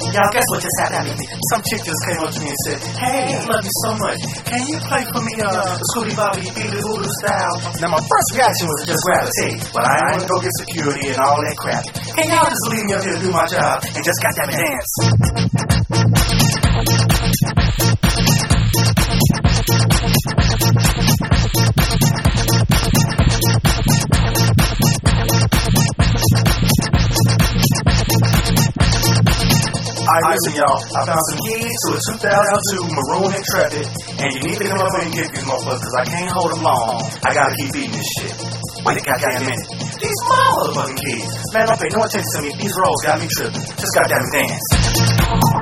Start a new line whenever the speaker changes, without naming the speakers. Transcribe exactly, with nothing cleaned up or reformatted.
Y'all, guess what just happened? Some chick just came up to me and said, "Hey, I love you so much. Can you play for me, uh, Scooty Bobby Beatles Voodoo style?" Now, my first reaction was to just grab a tape, but I ain't gonna go get security and all that crap. Can y'all just leave me up here to do my job and just goddamn dance? Alright, listen, y'all. I found some keys to a two thousand two Maroon Intrepid, and you need to come up and get these motherfuckers, because I can't hold them long. I gotta keep eating this shit. Wait a goddamn minute. These motherfucking keys. Man, don't pay no attention to me. These rolls got me tripping. Just goddamn dance.